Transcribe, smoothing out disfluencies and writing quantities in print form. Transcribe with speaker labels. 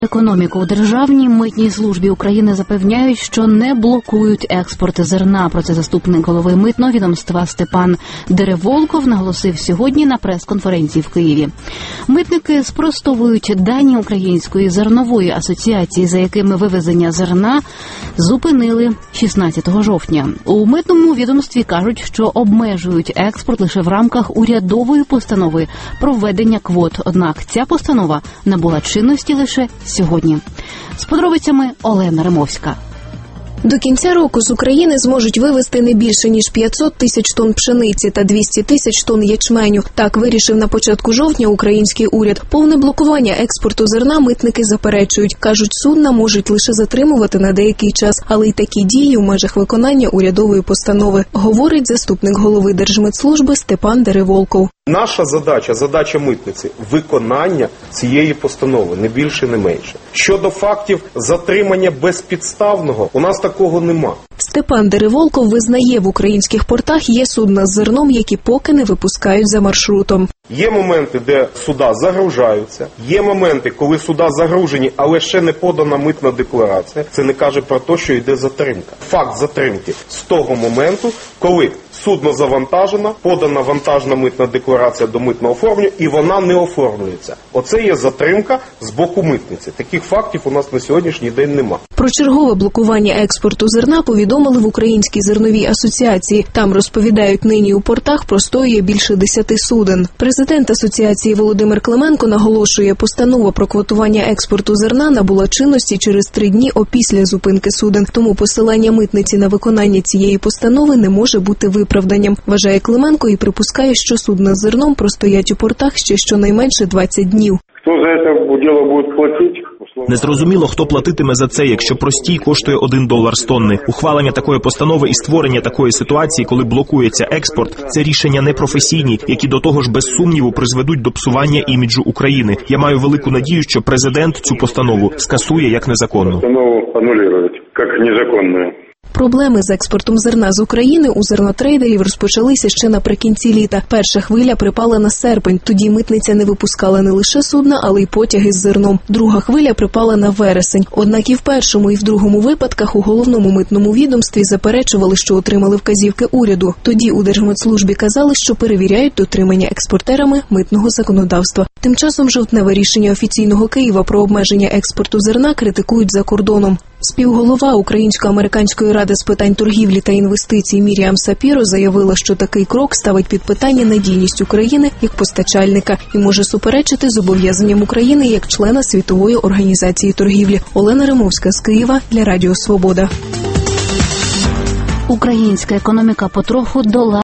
Speaker 1: Економіку у Державній митній службі України запевняють, що не блокують експорт зерна. Про це заступник голови митного відомства Степан Дереволков наголосив сьогодні на прес-конференції в Києві. Митники спростовують дані Української зернової асоціації, за якими вивезення зерна зупинили 16 жовтня. У митному відомстві кажуть, що обмежують експорт лише в рамках урядової постанови про введення квот. Однак ця постанова набула чинності лише сьогодні. З подробицями Олена Римовська.
Speaker 2: До кінця року з України зможуть вивезти не більше, ніж 500 тисяч тонн пшениці та 200 тисяч тонн ячменю. Так вирішив на початку жовтня український уряд. Повне блокування експорту зерна митники заперечують. Кажуть, судна можуть лише затримувати на деякий час, але й такі дії в межах виконання урядової постанови, говорить заступник голови Держмитслужби Степан Дереволков.
Speaker 3: Наша задача митниці – виконання цієї постанови, не більше, не менше. Щодо фактів затримання безпідставного, у нас такого нема.
Speaker 2: Степан Дереволков визнає, в українських портах є судна з зерном, які поки не випускають за маршрутом.
Speaker 3: Є моменти, де суда загружаються, є моменти, коли суда загружені, але ще не подана митна декларація. Це не каже про те, що йде затримка. Факт затримки з того моменту, коли судно завантажено, подана вантажна митна декларація до митного оформлення, і вона не оформлюється. Оце є затримка з боку митниці. Таких фактів у нас на сьогоднішній день нема.
Speaker 2: Про чергове блокування експорту зерна повідомили в Українській зерновій асоціації. Там розповідають, нині у портах простоює більше 10 суден. Президент асоціації Володимир Клименко наголошує, постанова про квотування експорту зерна набула чинності через 3 дні опісля зупинки суден. Тому посилання митниці на виконання цієї постанови не може бути виправданням, вважає Клименко і припускає, що судна з зерном простоять у портах ще щонайменше 20 днів.
Speaker 4: Хто за це діло буде платити?
Speaker 5: Незрозуміло, хто платитиме за це, якщо простій коштує $1 з тонни. Ухвалення такої постанови і створення такої ситуації, коли блокується експорт, це рішення непрофесійні, які до того ж без сумніву призведуть до псування іміджу України. Я маю велику надію, що президент цю постанову скасує як незаконну.
Speaker 4: Постанову анулюють, як незаконну.
Speaker 2: Проблеми з експортом зерна з України у зернотрейдерів розпочалися ще наприкінці літа. Перша хвиля припала на серпень. Тоді митниця не випускала не лише судна, але й потяги з зерном. Друга хвиля припала на вересень. Однак і в першому, і в другому випадках у головному митному відомстві заперечували, що отримали вказівки уряду. Тоді у Держмитслужбі казали, що перевіряють дотримання експортерами митного законодавства. Тим часом жовтневе рішення офіційного Києва про обмеження експорту зерна критикують за кордоном. Співголова Українсько-американської ради з питань торгівлі та інвестицій Міріам Сапіро заявила, що такий крок ставить під питання надійність України як постачальника і може суперечити зобов'язанням України як члена Світової організації торгівлі. Олена Римовська з Києва для Радіо Свобода.
Speaker 1: Українська економіка потроху долає